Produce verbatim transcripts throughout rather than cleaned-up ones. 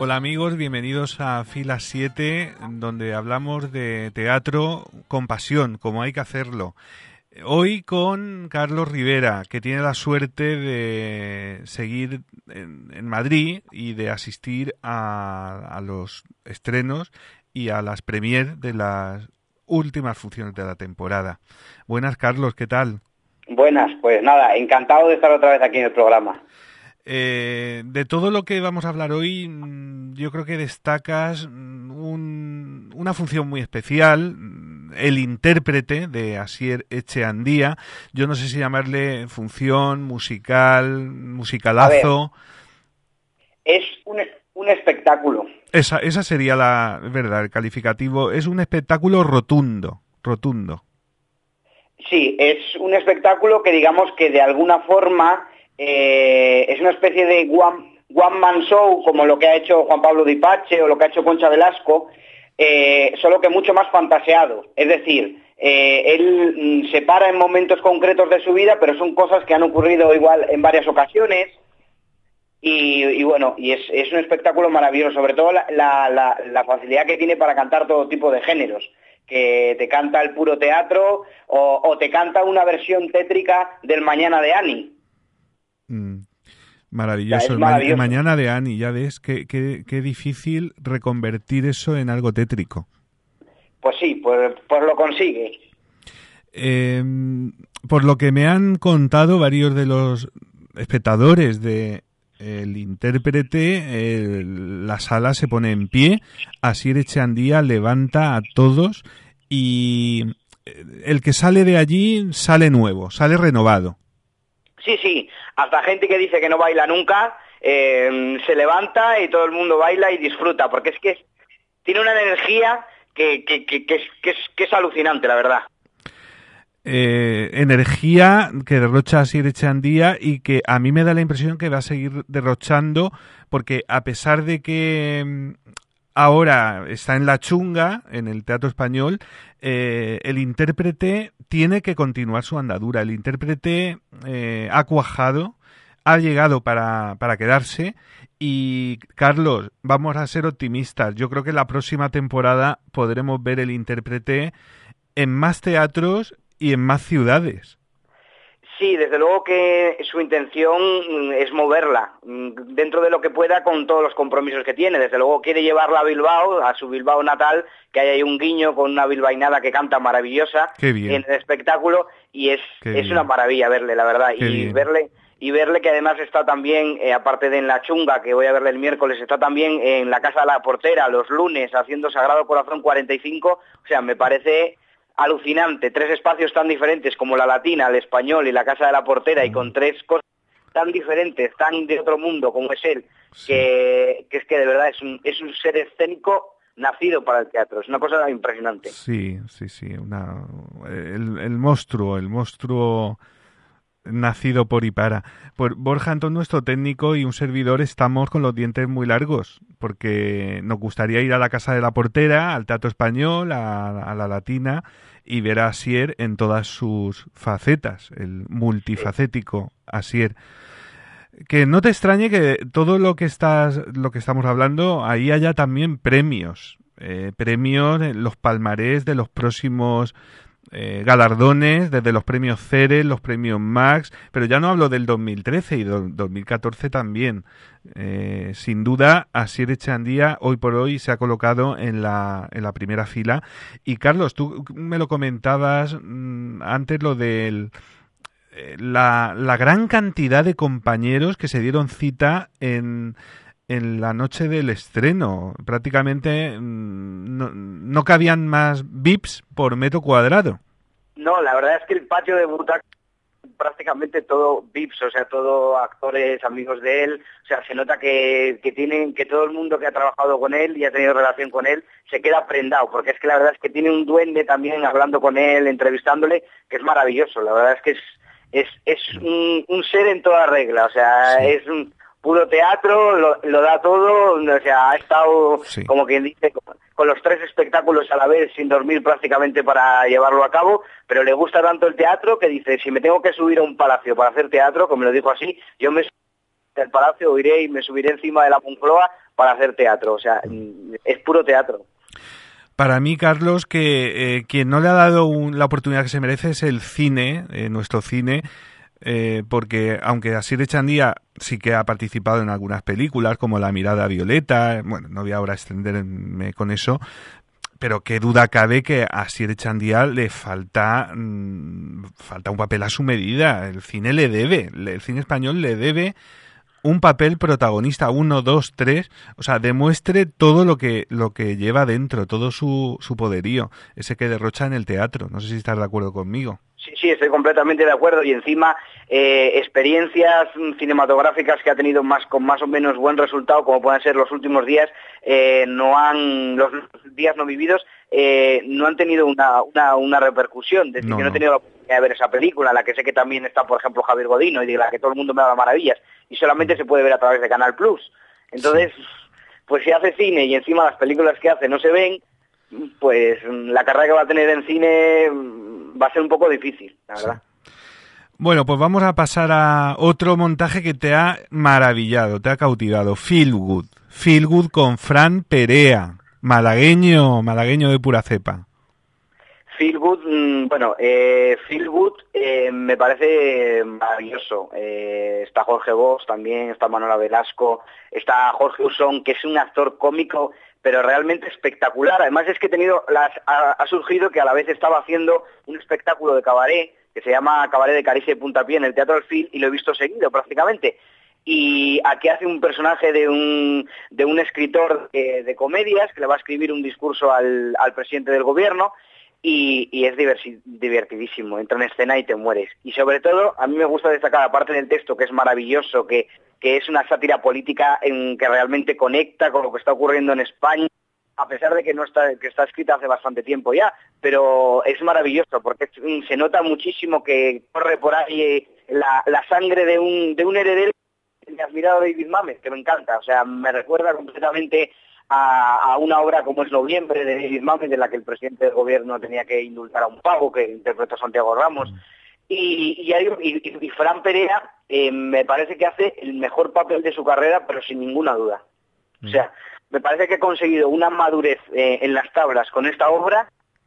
Hola amigos, bienvenidos a Fila siete, donde hablamos de teatro con pasión, como hay que hacerlo. Hoy con Carlos Rivera, que tiene la suerte de seguir en, en Madrid y de asistir a, a los estrenos y a las premiers de las últimas funciones de la temporada. Buenas, Carlos, ¿qué tal? Buenas, pues nada, encantado de estar otra vez aquí en el programa. Eh, de todo lo que vamos a hablar hoy, yo creo que destacas un, una función muy especial, el intérprete de Asier Etxeandía. Yo no sé si llamarle función, musical, musicalazo. A ver, es un, un espectáculo. Esa, esa sería la verdad, el calificativo. Es un espectáculo rotundo, rotundo. Sí, es un espectáculo que digamos que de alguna forma eh, es una especie de one, one man show, como lo que ha hecho Juan Pablo Di Pace o lo que ha hecho Concha Velasco, eh, solo que mucho más fantaseado. Es decir, eh, él mm, se para en momentos concretos de su vida, pero son cosas que han ocurrido igual en varias ocasiones. Y, y bueno, y es, es un espectáculo maravilloso, sobre todo la, la, la, la facilidad que tiene para cantar todo tipo de géneros, que te canta el puro teatro o, o te canta una versión tétrica del Mañana de Annie. Mm, O sea, maravilloso. es El, ma el maravilloso. Mañana de Annie, ya ves, qué, qué, qué difícil reconvertir eso en algo tétrico. Pues sí, pues, pues lo consigue. Eh, por lo que me han contado varios de los espectadores de El intérprete, el, la sala se pone en pie, Asier Etxeandía levanta a todos y el que sale de allí sale nuevo, sale renovado. Sí, sí, hasta gente que dice que no baila nunca, eh, se levanta y todo el mundo baila y disfruta, porque es que es, tiene una energía que, que, que, que, es, que, es, que es alucinante, la verdad. Eh, energía que derrocha Asier Etxeandía y que a mí me da la impresión que va a seguir derrochando, porque a pesar de que ahora está en la chunga, en el Teatro Español, eh, el intérprete tiene que continuar su andadura. El intérprete eh, ha cuajado, ha llegado para, para quedarse y, Carlos, vamos a ser optimistas. Yo creo que la próxima temporada podremos ver el intérprete en más teatros y en más ciudades. Sí, desde luego que su intención es moverla dentro de lo que pueda con todos los compromisos que tiene. Desde luego quiere llevarla a Bilbao, a su Bilbao natal, que hay ahí un guiño con una bilbainada que canta maravillosa en el espectáculo y es, es una maravilla verle, la verdad. Qué y bien. verle y verle que además está también, eh, aparte de en La Chunga, que voy a verle el miércoles, está también en la Casa de la Portera los lunes haciendo Sagrado Corazón cuarenta y cinco. O sea, me parece alucinante, tres espacios tan diferentes como la Latina, el Español y la Casa de la Portera, y con tres cosas tan diferentes, tan de otro mundo como es él, sí. que, que es que de verdad es un, es un ser escénico nacido para el teatro, es una cosa impresionante. Sí, sí, sí, una, el, el monstruo, el monstruo nacido por y para. Por Borja Antón, nuestro técnico y un servidor, estamos con los dientes muy largos, porque nos gustaría ir a la Casa de la Portera, al Teatro Español, a, a la Latina, y ver a Asier en todas sus facetas, el multifacético Asier. Que no te extrañe que todo lo que estás, lo que estamos hablando, ahí haya también premios, eh, premios, los palmarés de los próximos Eh, galardones, desde los premios Ceres, los premios Max, pero ya no hablo del dos mil trece y del dos mil catorce también. Eh, sin duda, Asier Etxeandía hoy por hoy se ha colocado en la, en la primera fila. Y Carlos, tú me lo comentabas mmm, antes, lo del eh, la, la gran cantidad de compañeros que se dieron cita en en la noche del estreno. Prácticamente no, no cabían más V I Ps por metro cuadrado. No, la verdad es que el patio de butacas prácticamente todo V I Ps, o sea, todo actores, amigos de él, o sea, se nota que, que tienen, que todo el mundo que ha trabajado con él y ha tenido relación con él se queda prendado, porque es que la verdad es que tiene un duende también hablando con él, entrevistándole, que es maravilloso. La verdad es que es, es, es un, un ser en toda regla, o sea, sí. es un puro teatro, lo, lo da todo, o sea, ha estado, sí. como quien dice, con, con los tres espectáculos a la vez, sin dormir prácticamente para llevarlo a cabo, pero le gusta tanto el teatro que dice, si me tengo que subir a un palacio para hacer teatro, como me lo dijo así, yo me subiré al palacio, o iré y me subiré encima de la Moncloa para hacer teatro, o sea, es puro teatro. Para mí, Carlos, que eh, quien no le ha dado un, la oportunidad que se merece es el cine, eh, nuestro cine, eh, porque aunque Asier Echandía sí que ha participado en algunas películas, como La mirada violeta, bueno, no voy ahora a extenderme con eso, pero qué duda cabe que a Asier Echandía le falta, mmm, falta un papel a su medida. El cine le debe, el cine español le debe un papel protagonista, uno, dos, tres, o sea, demuestre todo lo que lo que lleva dentro, todo su, su poderío, ese que derrocha en el teatro. No sé si estás de acuerdo conmigo. Sí, sí, estoy completamente de acuerdo, y encima eh, experiencias cinematográficas que ha tenido más con más o menos buen resultado, como pueden ser los últimos días, eh, no han los días no vividos, eh, no han tenido una, una, una repercusión. Es decir, no, yo no he tenido la oportunidad de ver esa película, en la que sé que también está, por ejemplo, Javier Godino, y de la que todo el mundo me habla maravillas, y solamente se puede ver a través de Canal Plus. Entonces, sí. Pues si hace cine y encima las películas que hace no se ven, pues la carrera que va a tener en cine va a ser un poco difícil, la verdad. Sí. Bueno, pues vamos a pasar a otro montaje que te ha maravillado, te ha cautivado. Feel Good. Feel Good con Fran Perea, malagueño, malagueño de pura cepa. Feel Good, mmm, bueno, eh, Feel Good eh, me parece maravilloso. Eh, está Jorge Bosch también, está Manuela Velasco, está Jorge Usón, que es un actor cómico, pero realmente espectacular. Además es que he tenido las, ha, ha surgido que a la vez estaba haciendo un espectáculo de cabaret, que se llama Cabaret de Caricia y Puntapié, en el Teatro del Fil, y lo he visto seguido prácticamente. Y aquí hace un personaje de un, de un escritor de, de comedias, que le va a escribir un discurso al, al presidente del gobierno, y, y es diversi, divertidísimo, entra en escena y te mueres. Y sobre todo, a mí me gusta destacar, aparte del texto, que es maravilloso, que, que es una sátira política en que realmente conecta con lo que está ocurriendo en España, a pesar de que no está, que está escrita hace bastante tiempo ya, pero es maravilloso, porque se nota muchísimo que corre por ahí la, la sangre de un, de un heredero de mi admirado David Mamet, que me encanta, o sea, me recuerda completamente a, a una obra como es Noviembre, de David Mamet, de la que el presidente del gobierno tenía que indultar a un pavo, que interpretó Santiago Ramos. Y, y, y, y Fran Perea eh, me parece que hace el mejor papel de su carrera, pero sin ninguna duda. O sea, me parece que ha conseguido una madurez eh, en las tablas con esta obra,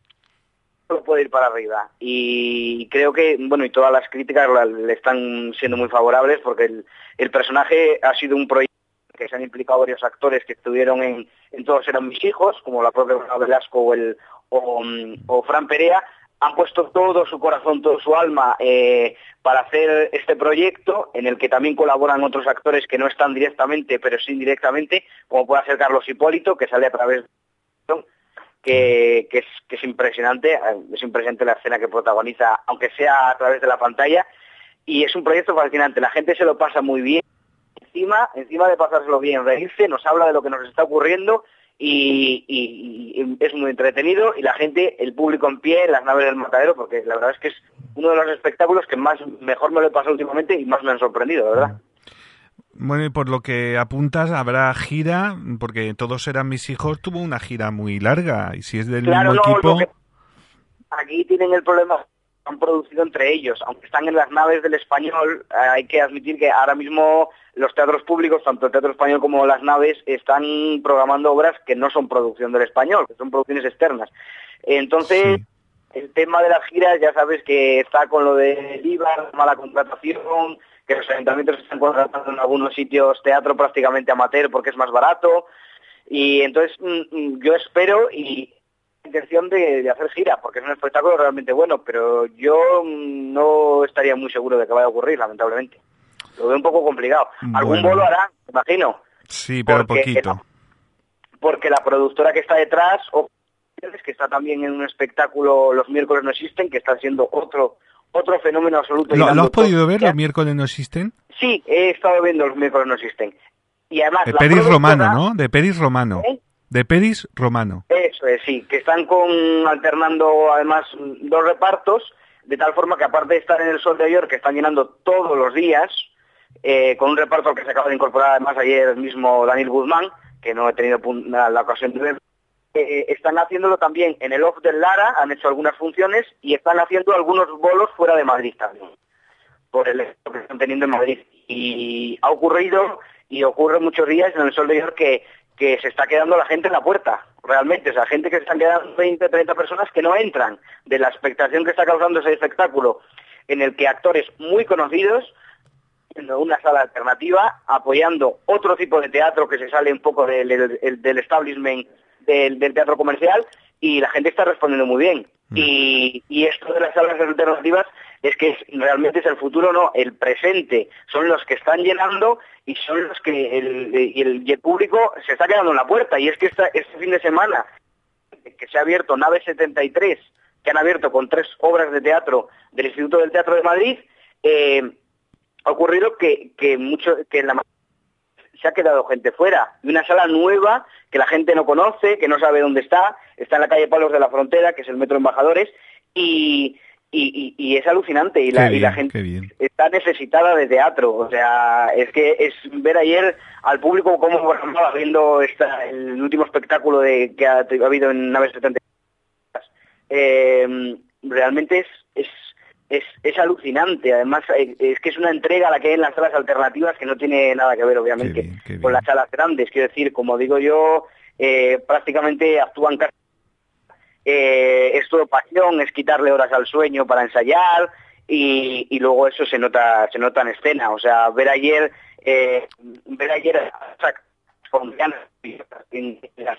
no puede ir para arriba. Y creo que, bueno, y todas las críticas la, le están siendo muy favorables, porque el, el personaje ha sido un proyecto que se han implicado varios actores que estuvieron en, en Todos eran mis hijos, como la propia Velasco o, el, o, o Fran Perea, han puesto todo su corazón, toda su alma eh, para hacer este proyecto, en el que también colaboran otros actores que no están directamente, pero sí indirectamente, como puede ser Carlos Hipólito, que sale a través de... Que, que, es, que es impresionante, es impresionante la escena que protagoniza, aunque sea a través de la pantalla, y es un proyecto fascinante, la gente se lo pasa muy bien, encima, encima de pasárselo bien, reírse, nos habla de lo que nos está ocurriendo, y, y, y es muy entretenido, y la gente, el público en pie, en las naves del matadero, porque la verdad es que es uno de los espectáculos que más mejor me lo he pasado últimamente y más me han sorprendido, de verdad. Bueno, y por lo que apuntas, habrá gira, porque Todos eran mis hijos, tuvo una gira muy larga, y si es del claro, mismo no, equipo... Que... Aquí tienen el problema, han producido entre ellos, aunque están en las naves del Español, eh, hay que admitir que ahora mismo los teatros públicos, tanto el Teatro Español como las naves, están programando obras que no son producción del Español, que son producciones externas. Entonces... Sí. El tema de las giras, ya sabes que está con lo del I V A, la mala contratación, que los ayuntamientos están contratando en algunos sitios teatro prácticamente amateur porque es más barato, y entonces yo espero y intención de, de hacer gira, porque es un espectáculo realmente bueno, pero yo no estaría muy seguro de que vaya a ocurrir, lamentablemente. Lo veo un poco complicado. Bueno. Algún bolo hará, me imagino. Sí, pero porque, poquito. Porque la productora que está detrás... O que está también en un espectáculo Los miércoles no existen, que está siendo otro otro fenómeno absoluto. ¿Lo, ¿lo has podido ver, Los miércoles no existen? Sí, he estado viendo Los miércoles no existen. Y además, de Peris productora... Romano, ¿no? De Peris Romano. ¿Eh? De Peris Romano. Eso es, sí, que están con alternando además dos repartos, de tal forma que aparte de estar en el Sol de York, que están llenando todos los días, eh, con un reparto al que se acaba de incorporar además ayer mismo Daniel Guzmán, que no he tenido la, la ocasión de ver. Eh, están haciéndolo también en el off del Lara, han hecho algunas funciones y están haciendo algunos bolos fuera de Madrid también, por el éxito que están teniendo en Madrid. Y ha ocurrido, y ocurre muchos días en el Sol de York, que, que se está quedando la gente en la puerta, realmente, o sea, gente que se están quedando veinte, treinta personas que no entran, de la expectación que está causando ese espectáculo, en el que actores muy conocidos, en una sala alternativa, apoyando otro tipo de teatro que se sale un poco del, del, del establishment del, del teatro comercial, y la gente está respondiendo muy bien. Mm. Y, y esto de las salas alternativas es que es, realmente es el futuro, no, el presente. Son los que están llenando y son los que el, y el, y el público se está quedando en la puerta. Y es que esta, este fin de semana, que se ha abierto Nave setenta y tres, que han abierto con tres obras de teatro del Instituto del Teatro de Madrid, eh, ha ocurrido que, que, mucho, que en la se ha quedado gente fuera, y una sala nueva que la gente no conoce, que no sabe dónde está, está en la calle Palos de la Frontera, que es el Metro Embajadores, y, y, y, y es alucinante, y la, bien, y la gente está necesitada de teatro, o sea, es que es ver ayer al público cómo estaba viendo esta, el último espectáculo de que ha, ha habido en Nave setenta y tres, eh, realmente es... es Es, es alucinante, además es que es una entrega a la que hay en las salas alternativas que no tiene nada que ver, obviamente, qué bien, qué bien. con las salas grandes. Quiero decir, como digo yo, eh, prácticamente actúan casi... Eh, es todo pasión, es quitarle horas al sueño para ensayar y, y luego eso se nota se nota en escena. O sea, ver ayer eh, ver ayer con en las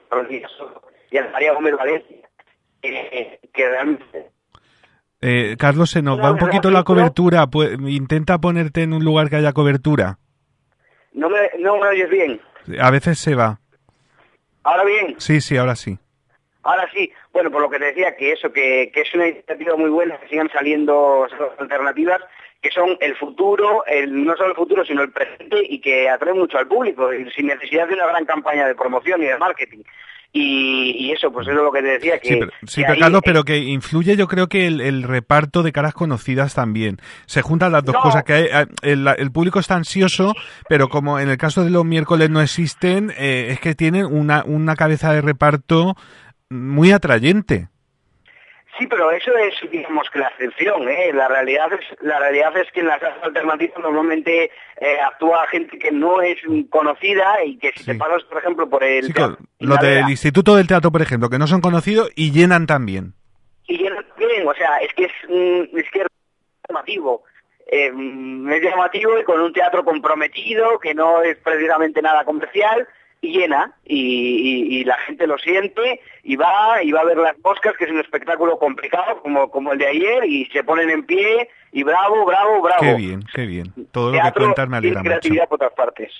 y a María Gómez Valencia, eh, que realmente... Eh, Carlos, se nos va un poquito la cobertura. Pues, intenta ponerte en un lugar que haya cobertura. No me, no me oyes bien. A veces se va. ¿Ahora bien? Sí, sí, ahora sí. Ahora sí. Bueno, por lo que te decía, que eso, que, que es una iniciativa muy buena, que sigan saliendo alternativas, que son el futuro, el, no solo el futuro, sino el presente, y que atraen mucho al público, sin necesidad de una gran campaña de promoción y de marketing. Y, y eso, pues eso es lo que te decía. Que, sí, pero, sí, que pero ahí, Carlos, eh, pero que influye yo creo que el, el reparto de caras conocidas también. Se juntan las dos no. cosas, que hay, el, el público está ansioso, pero como en el caso de los miércoles no existen, eh, es que tienen una, una cabeza de reparto muy atrayente. Sí, pero eso es, digamos, que la excepción, ¿eh? La realidad es, la realidad es que en las salas alternativas normalmente eh, actúa gente que no es conocida y que si sí. te pasas, por ejemplo, por el... Sí, los del Instituto del Teatro, por ejemplo, que no son conocidos y llenan también. Y llenan también, o sea, es que es, es, que es llamativo. Eh, es llamativo y con un teatro comprometido, que no es precisamente nada comercial, y llena, y, y, y la gente lo siente, y va, y va a ver las moscas, que es un espectáculo complicado, como, como el de ayer, y se ponen en pie, y bravo, bravo, bravo. Qué bien, qué bien. Todo teatro lo que cuentas me alegra y creatividad mucho. por otras partes.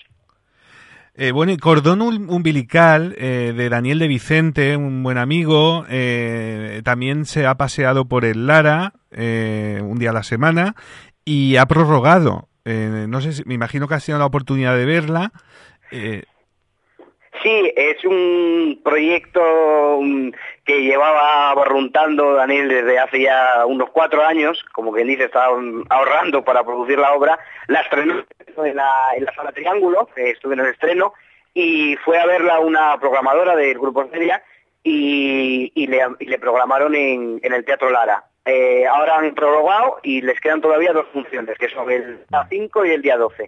Eh, bueno, y Cordón Umbilical, eh, de Daniel de Vicente, un buen amigo, eh, también se ha paseado por el Lara, eh, un día a la semana, y ha prorrogado. Eh, no sé si, me imagino que has tenido la oportunidad de verla. Eh, Sí, es un proyecto que llevaba barruntando Daniel desde hace ya unos cuatro años, como quien dice, estaba ahorrando para producir la obra. La estrenó en la, en la Sala Triángulo, que estuve en el estreno, y fue a verla una programadora del Grupo Celia y, y, le, y le programaron en, en el Teatro Lara. Eh, ahora han prorrogado y les quedan todavía dos funciones, que son el día cinco y el día doce.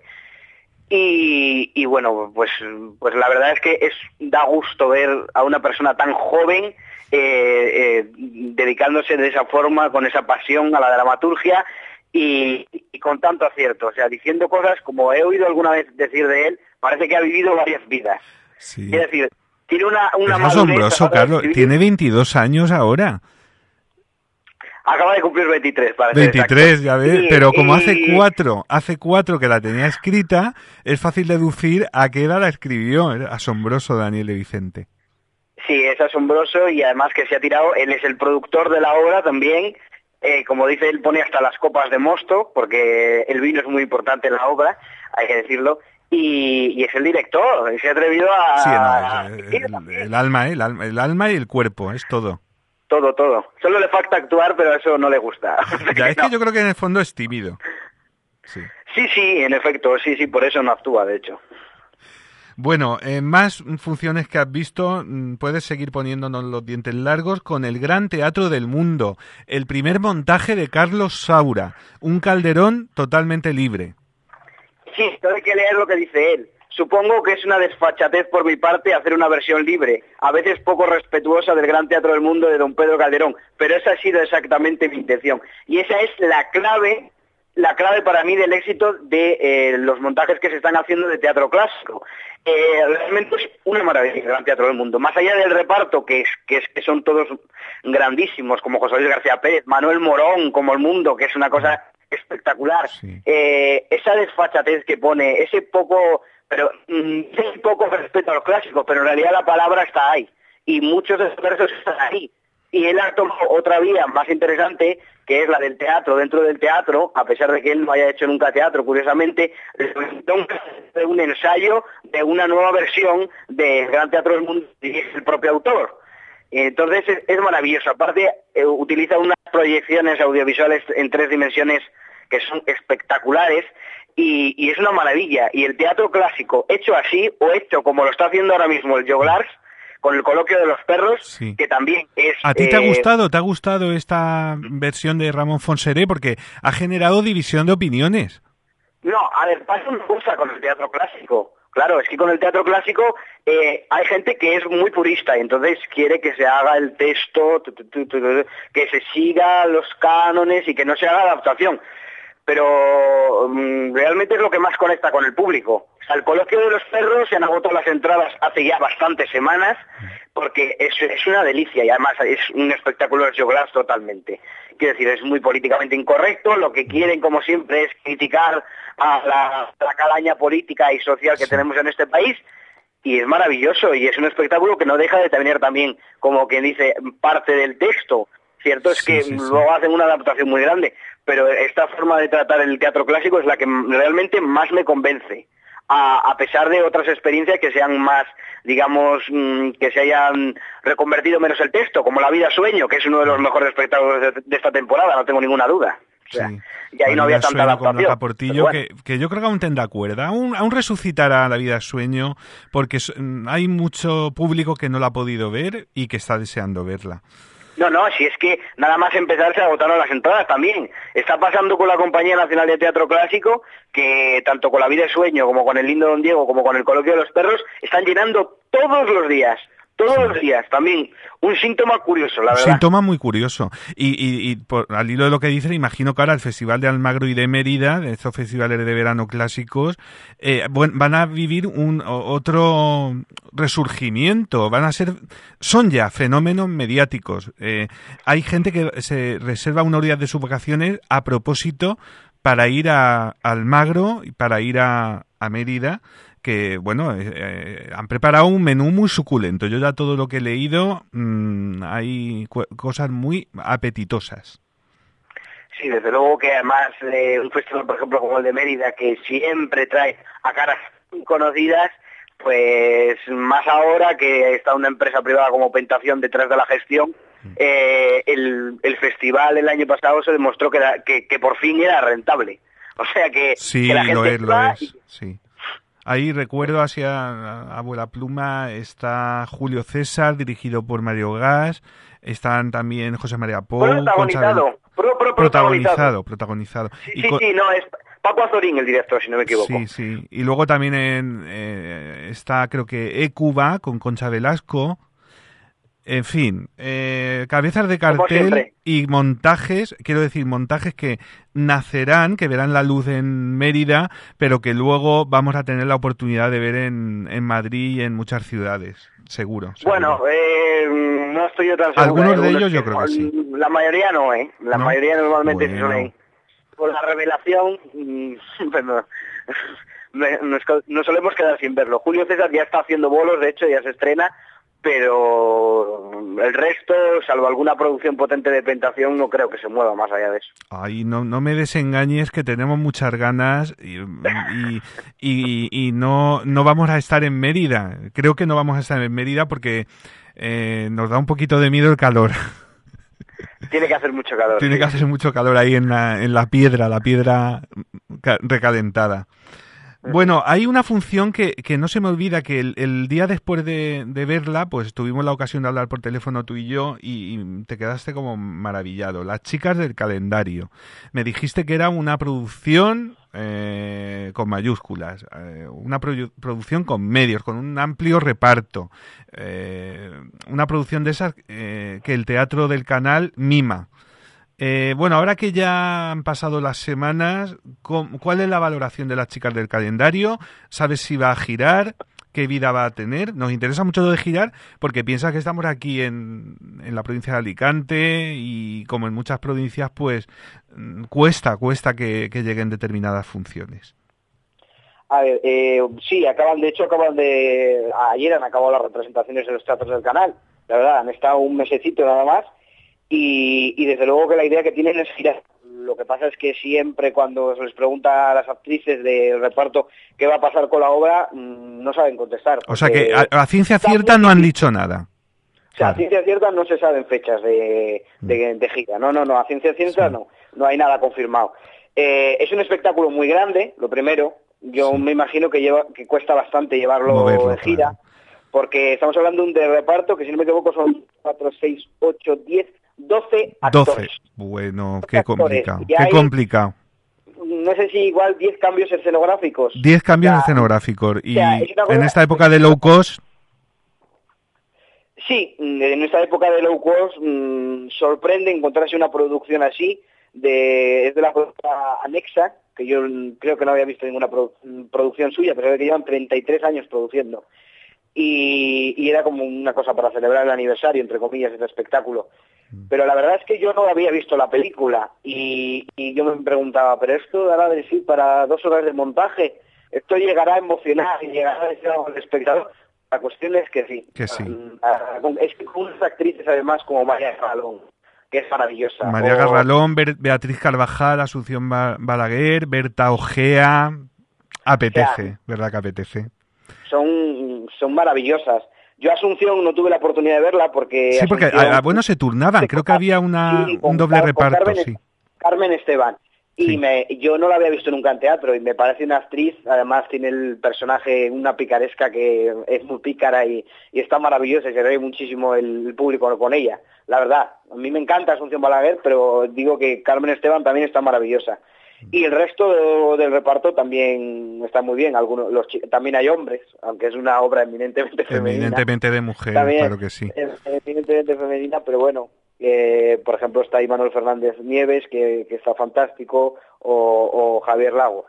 Y, y bueno, pues pues la verdad es que es da gusto ver a una persona tan joven eh, eh, dedicándose de esa forma, con esa pasión a la dramaturgia y, y con tanto acierto. O sea, diciendo cosas, como he oído alguna vez decir de él, parece que ha vivido varias vidas. Sí. Es decir, tiene una... una es asombroso, Carlos. Tiene veintidós años ahora. Acaba de cumplir veintitrés, parece. veintitrés, exacto. Ya ves, y, pero como y... hace cuatro, hace cuatro que la tenía escrita, es fácil deducir a qué edad la escribió. Es asombroso, Daniel de Vicente. Sí, es asombroso y además que se ha tirado, él es el productor de la obra también, eh, como dice, él pone hasta las copas de mosto, porque el vino es muy importante en la obra, hay que decirlo, y, y es el director, y se ha atrevido a... Sí, no, el, el, el, alma, el alma, el alma y el cuerpo, es todo. Todo, todo. Solo le falta actuar, pero eso no le gusta. Ya, es no. que yo creo que en el fondo es tímido. Sí. sí, sí, en efecto, sí, sí, por eso no actúa, de hecho. Bueno, eh, más funciones que has visto, puedes seguir poniéndonos los dientes largos con el Gran Teatro del Mundo, el primer montaje de Carlos Saura, un Calderón totalmente libre. Sí, esto hay que leer lo que dice él. Supongo que es una desfachatez por mi parte hacer una versión libre, a veces poco respetuosa del Gran Teatro del Mundo de don Pedro Calderón, pero esa ha sido exactamente mi intención. Y esa es la clave, la clave para mí del éxito de eh, los montajes que se están haciendo de teatro clásico. Eh, realmente es una maravilla el Gran Teatro del Mundo. Más allá del reparto, que, es, que, es, que son todos grandísimos, como José Luis García Pérez, Manuel Morón, como El Mundo, que es una cosa espectacular. Sí. Eh, esa desfachatez que pone, ese poco... pero mmm, ese poco respeto a los clásicos, pero en realidad la palabra está ahí. Y muchos de esos versos están ahí. Y él ha tomado otra vía más interesante, que es la del teatro. Dentro del teatro, a pesar de que él no haya hecho nunca teatro, curiosamente, de un ensayo de una nueva versión del Gran Teatro del Mundo, y es el propio autor. Entonces es, es maravilloso. Aparte, eh, utiliza unas proyecciones audiovisuales en tres dimensiones que son espectaculares, y, y es una maravilla. Y el teatro clásico, hecho así, o hecho como lo está haciendo ahora mismo el Joglars, con el coloquio de los perros, sí. que también es... ¿A ti te eh... ha gustado, te ha gustado esta versión de Ramón Fonseré? Porque ha generado división de opiniones. No, a ver, pasa una cosa con el teatro clásico. Claro, es que con el teatro clásico eh, hay gente que es muy purista y entonces quiere que se haga el texto, tu, tu, tu, tu, tu, que se siga los cánones y que no se haga adaptación. Pero um, realmente es lo que más conecta con el público. O sea, el coloquio de los perros se han agotado las entradas hace ya bastantes semanas porque es, es una delicia y además es un espectáculo de Joglars totalmente. Quiero decir, es muy políticamente incorrecto, lo que quieren como siempre es criticar a la, la calaña política y social que sí. tenemos en este país, y es maravilloso y es un espectáculo que no deja de tener también, como quien dice, parte del texto. Cierto es que sí, sí, luego sí. hacen una adaptación muy grande, pero esta forma de tratar el teatro clásico es la que realmente más me convence, a, a pesar de otras experiencias que sean más, digamos, mmm, que se hayan reconvertido menos el texto, como La vida sueño, que es uno de los mejores espectáculos de, de esta temporada, no tengo ninguna duda. O sea, sí. Y ahí no había tanta adaptación. Portillo, bueno. que, que yo creo que aún tendrá cuerda, aún, aún resucitará La vida sueño, porque hay mucho público que no la ha podido ver y que está deseando verla. No, no, si es que nada más empezar se agotaron las entradas también. Está pasando con la Compañía Nacional de Teatro Clásico, que tanto con La vida es sueño, como con El lindo Don Diego, como con el coloquio de los perros, están llenando todos los días. Todos sí. los días, también. Un síntoma curioso, la verdad. Un síntoma muy curioso. Y, y, y por, al hilo de lo que dice, imagino que ahora el Festival de Almagro y de Mérida, de estos festivales de verano clásicos, eh, bueno, van a vivir un otro resurgimiento. Van a ser, son ya fenómenos mediáticos. Eh, hay gente que se reserva unos días de sus vacaciones a propósito para ir a, a Almagro y para ir a, a Mérida, que, bueno, eh, han preparado un menú muy suculento. Yo ya todo lo que he leído, mmm, hay cu- cosas muy apetitosas. Sí, desde luego que además eh, un festival, por ejemplo, como el de Mérida, que siempre trae a caras conocidas, pues más ahora que está una empresa privada como Pentación detrás de la gestión, eh, el, el festival el año pasado se demostró que, era, que, que por fin era rentable. O sea que, sí, que la gente lo es, lo es, y... sí. Ahí recuerdo hacia Abuela Pluma está Julio César, dirigido por Mario Gas, están también José María Pou, protagonizado, Concha... pro, pro, protagonizado, protagonizado. Sí, y sí, con... sí, no, es Paco Azorín el director, si no me equivoco. Sí, sí, y luego también en, eh, está creo que E-Cuba con Concha Velasco. En fin, eh, cabezas de cartel y montajes, quiero decir, montajes que nacerán, que verán la luz en Mérida, pero que luego vamos a tener la oportunidad de ver en, en Madrid y en muchas ciudades, seguro. seguro. Bueno, eh, no estoy yo tan seguro. Algunos de ellos que, yo creo que sí. La mayoría no, ¿eh? La ¿No? mayoría normalmente bueno. se suelen... Por la revelación, bueno, nos, nos solemos quedar sin verlo. Julio César ya está haciendo bolos, de hecho ya se estrena, pero el resto, salvo alguna producción potente de Pentación, no creo que se mueva más allá de eso. Ay, no, no me desengañes, que tenemos muchas ganas y, y, y, y no, no vamos a estar en Mérida. Creo que no vamos a estar en Mérida porque eh, nos da un poquito de miedo el calor. Tiene que hacer mucho calor. Tiene sí. que hacer mucho calor ahí en la, en la piedra, la piedra recalentada. Bueno, hay una función que, que no se me olvida, que el, el día después de, de verla, pues tuvimos la ocasión de hablar por teléfono tú y yo y, y te quedaste como maravillado. Las chicas del calendario. Me dijiste que era una producción eh, con mayúsculas, eh, una pro- producción con medios, con un amplio reparto. Eh, una producción de esas eh, que el Teatro del Canal mima. Eh, bueno, ahora que ya han pasado las semanas, ¿cuál es la valoración de las chicas del calendario? ¿Sabes si va a girar? ¿Qué vida va a tener? Nos interesa mucho lo de girar porque piensa que estamos aquí en, en la provincia de Alicante y como en muchas provincias, pues cuesta, cuesta que, que lleguen determinadas funciones. A ver, eh, sí, acaban, de hecho, acaban de... Ayer han acabado las representaciones de los teatros del canal. La verdad, han estado un mesecito nada más. Y, y desde luego que la idea que tienen es girar. Lo que pasa es que siempre cuando se les pregunta a las actrices del reparto qué va a pasar con la obra, no saben contestar. O sea que a, a ciencia cierta no han dicho nada. O sea, a ciencia cierta no se saben fechas de, de, de gira. No, no, no, a ciencia cierta sí. no, no hay nada confirmado. Eh, es un espectáculo muy grande, lo primero. Yo sí. me imagino que lleva que cuesta bastante llevarlo Moverlo, de gira, claro. Porque estamos hablando de un de reparto que, si no me equivoco, son cuatro, seis, ocho, diez... doce actores. doce. Bueno, qué complicado. Qué hay, complicado. No sé si igual diez cambios escenográficos. diez cambios o sea, escenográficos. Y o sea, en esta época de low cost... Sí, en esta época de low cost mmm, sorprende encontrarse una producción así. De, es de la productora Anexa, que yo creo que no había visto ninguna produ producción suya, pero que llevan treinta y tres años produciendo. Y, y era como una cosa para celebrar el aniversario, entre comillas, de este espectáculo. Pero la verdad es que yo no había visto la película y, y yo me preguntaba, ¿pero esto dará de sí para dos horas de montaje? ¿Esto llegará a emocionar y llegará a decir algo al espectador? La cuestión es que sí. Que sí. Es que con unas actrices además como María Garralón, que es maravillosa. María o... Garralón, Beatriz Carvajal, Asunción Balaguer, Berta Ojea... Apetece, o sea, ¿verdad que apetece? Son, son maravillosas. Yo Asunción no tuve la oportunidad de verla porque... Sí, porque a, a, bueno, se turnaban, creo que había una, sí, un doble Car reparto, Carmen, sí. Carmen Esteban. Y sí. me, yo no la había visto nunca en teatro y me parece una actriz, además tiene el personaje, una picaresca que es muy pícara y, y está maravillosa y se ríe muchísimo el, el público con ella. La verdad, a mí me encanta Asunción Balaguer, pero digo que Carmen Esteban también está maravillosa. Y el resto de, del reparto también está muy bien. Algunos, los, también hay hombres, aunque es una obra eminentemente femenina. Eminentemente de mujer, también, claro que sí. Eminentemente femenina, pero bueno, eh, por ejemplo está Imanol Fernández Nieves, que, que está fantástico, o, o Javier Lago.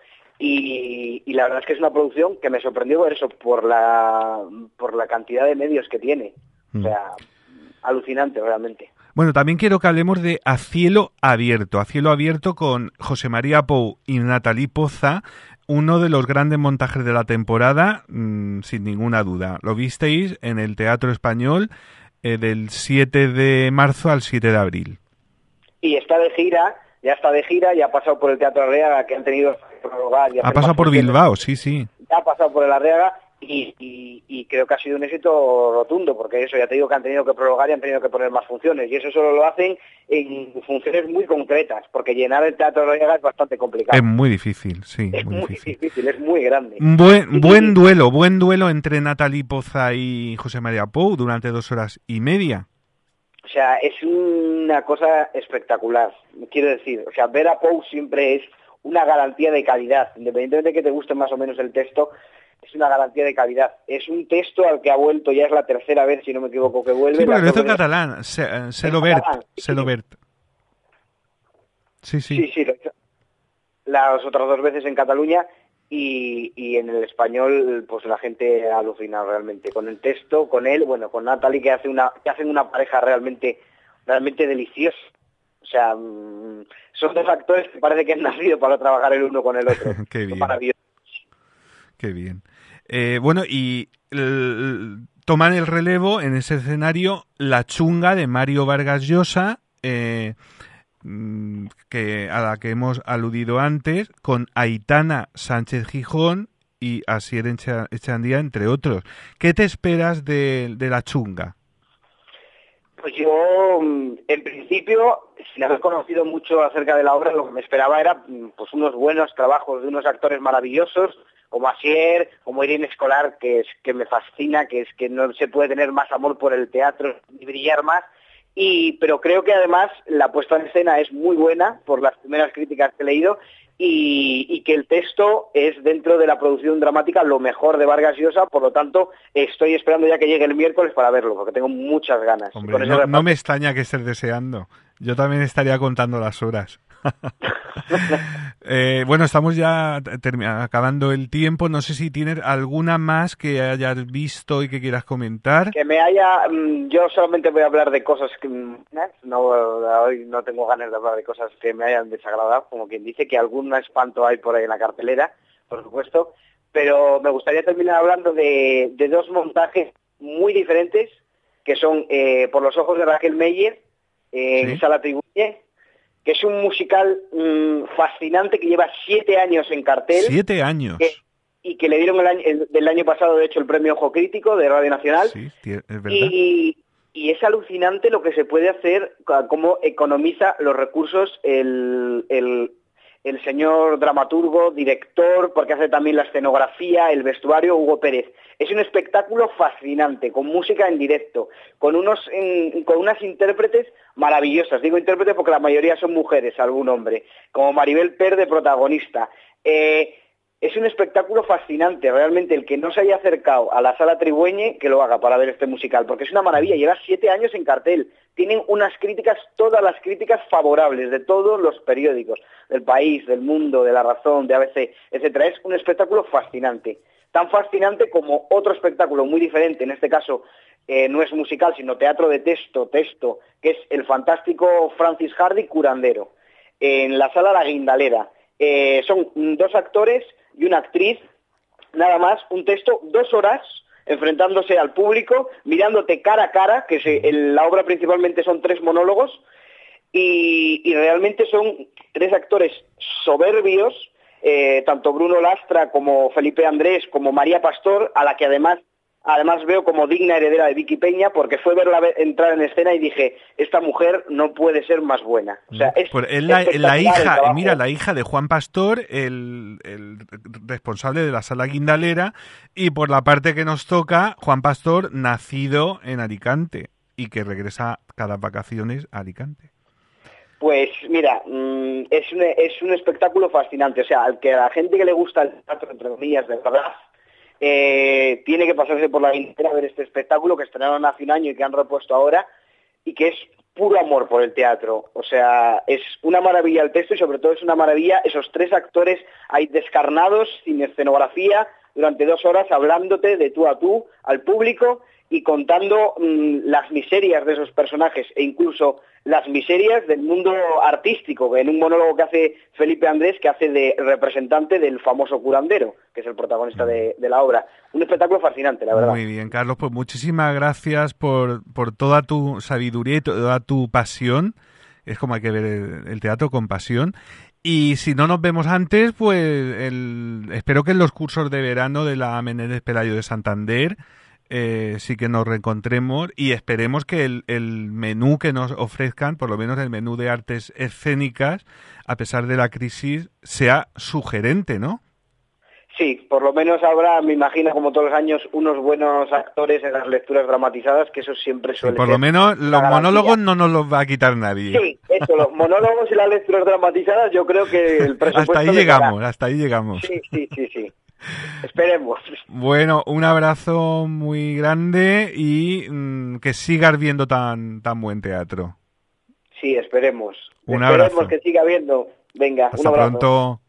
Y, y la verdad es que es una producción que me sorprendió por eso, por la, por la cantidad de medios que tiene. Mm. O sea, alucinante realmente. Bueno, también quiero que hablemos de A Cielo Abierto. A Cielo Abierto con José María Pou y Nathalie Poza, uno de los grandes montajes de la temporada, mmm, sin ninguna duda. Lo visteis en el Teatro Español eh, del siete de marzo al siete de abril. Y está de gira, ya está de gira, ya ha pasado por el Teatro Arriaga, que han tenido que prorrogar. Ha pasado por Bilbao, sí, sí. Ya ha pasado por el Arriaga. Y, y, y creo que ha sido un éxito rotundo, porque eso, ya te digo que han tenido que prorrogar y han tenido que poner más funciones, y eso solo lo hacen en funciones muy concretas, porque llenar el Teatro Arriaga es bastante complicado. Es muy difícil, sí. Es muy, muy difícil. difícil, es muy grande. Buen, buen duelo, buen duelo entre Nathalie Poza y José María Pou durante dos horas y media. O sea, es una cosa espectacular, quiero decir, o sea, ver a Pou siempre es una garantía de calidad, independientemente de que te guste más o menos el texto. Es una garantía de calidad. Es un texto al que ha vuelto, ya es la tercera vez, si no me equivoco, que vuelve. Sí, pero lo hizo en catalán, Celobert. Celobert. Sí, sí. Sí, sí, lo hizo las otras dos veces en Cataluña y, y en el español, pues la gente ha alucinado realmente con el texto, con él, bueno, con Nathalie, que hace una, que hacen una pareja realmente, realmente deliciosa. O sea, son dos actores que parece que han nacido para trabajar el uno con el otro. Qué bien. Maravilloso. Qué bien. Eh, bueno, y el, toman el relevo en ese escenario La Chunga de Mario Vargas Llosa, eh, que, a la que hemos aludido antes, con Aitana Sánchez Gijón y Asier Echandía, entre otros. ¿Qué te esperas de, de La Chunga? Pues yo, en principio, sin haber conocido mucho acerca de la obra, lo que me esperaba era pues unos buenos trabajos de unos actores maravillosos, como Asier, como Irene Escolar, que es que me fascina, que es que no se puede tener más amor por el teatro y brillar más. Y, pero creo que además la puesta en escena es muy buena, por las primeras críticas que he leído, y, y que el texto es, dentro de la producción dramática, lo mejor de Vargas Llosa. Por lo tanto, estoy esperando ya que llegue el miércoles para verlo, porque tengo muchas ganas. Hombre, no, reparto... no me extraña que estés deseando. Yo también estaría contando las horas. eh, bueno, estamos ya acabando el tiempo. No sé si tienes alguna más que hayas visto y que quieras comentar. Que me haya... Yo solamente voy a hablar de cosas que... No, hoy no tengo ganas de hablar de cosas que me hayan desagradado, como quien dice, que algún espanto hay por ahí en la cartelera, por supuesto. Pero me gustaría terminar hablando de, de dos montajes muy diferentes, que son eh, Por los ojos de Raquel Meyer, eh, ¿sí? En Sala Tribune, que es un musical mmm, fascinante que lleva siete años en cartel. ¡Siete años! Que, y que le dieron el año, el, del año pasado, de hecho, el premio Ojo Crítico de Radio Nacional. Sí, es verdad. Y, y es alucinante lo que se puede hacer, cómo economiza los recursos el, el, el señor dramaturgo, director, porque hace también la escenografía, el vestuario, Hugo Pérez. Es un espectáculo fascinante, con música en directo, con unos en, con unas intérpretes maravillosas. Digo intérpretes porque la mayoría son mujeres, algún hombre, como Maribel Per de protagonista. Eh, es un espectáculo fascinante, realmente. El que no se haya acercado a la Sala Trigüeñe, que lo haga para ver este musical, porque es una maravilla. Lleva siete años en cartel. Tienen unas críticas, todas las críticas favorables de todos los periódicos, del País, del Mundo, de La Razón, de A B C, etcétera. Es un espectáculo fascinante. Tan fascinante como otro espectáculo muy diferente, en este caso eh, no es musical, sino teatro de texto, texto, que es el fantástico Francis Hardy, Curandero, en la Sala La Guindalera. Eh, son dos actores y una actriz, nada más, un texto, dos horas, enfrentándose al público, mirándote cara a cara, que se, en la obra principalmente son tres monólogos, y, y realmente son tres actores soberbios, Eh, tanto Bruno Lastra como Felipe Andrés como María Pastor, a la que además además veo como digna heredera de Vicky Peña, porque fue verla entrar en escena y dije, esta mujer no puede ser más buena. O sea, es, pues es la, la hija, mira, la hija de Juan Pastor, el, el responsable de la Sala Guindalera, y por la parte que nos toca, Juan Pastor, nacido en Alicante y que regresa cada vacaciones a Alicante. Pues mira, es un, es un espectáculo fascinante. O sea, al que a la gente que le gusta el teatro, entre comillas, de verdad, eh, tiene que pasarse por la Guindalera a ver este espectáculo que estrenaron hace un año y que han repuesto ahora, y que es puro amor por el teatro. O sea, es una maravilla el texto y sobre todo es una maravilla esos tres actores ahí descarnados, sin escenografía, durante dos horas hablándote de tú a tú al público y contando mmm, las miserias de esos personajes e incluso las miserias del mundo artístico, en un monólogo que hace Felipe Andrés, que hace de representante del famoso curandero, que es el protagonista de, de la obra. Un espectáculo fascinante, la verdad. Muy bien, Carlos, pues muchísimas gracias por, por toda tu sabiduría y toda tu pasión. Es como hay que ver el, el teatro con pasión. Y si no nos vemos antes, pues el, espero que en los cursos de verano de la Menéndez Pelayo de Santander Eh, sí que nos reencontremos y esperemos que el, el menú que nos ofrezcan, por lo menos el menú de artes escénicas, a pesar de la crisis, sea sugerente, ¿no? Sí, por lo menos habrá, me imagino, como todos los años, unos buenos actores en las lecturas dramatizadas, que eso siempre suele sí, por ser lo menos los garantía. Monólogos no nos los va a quitar nadie. Sí, eso, los monólogos y las lecturas dramatizadas, yo creo que el presupuesto... hasta ahí llegamos, dará. hasta ahí llegamos. Sí, sí, sí, sí. Esperemos. Bueno, un abrazo muy grande y mmm, que sigas viendo tan tan buen teatro. Sí, esperemos. Un esperemos abrazo. que siga viendo. Venga, Hasta un abrazo. pronto.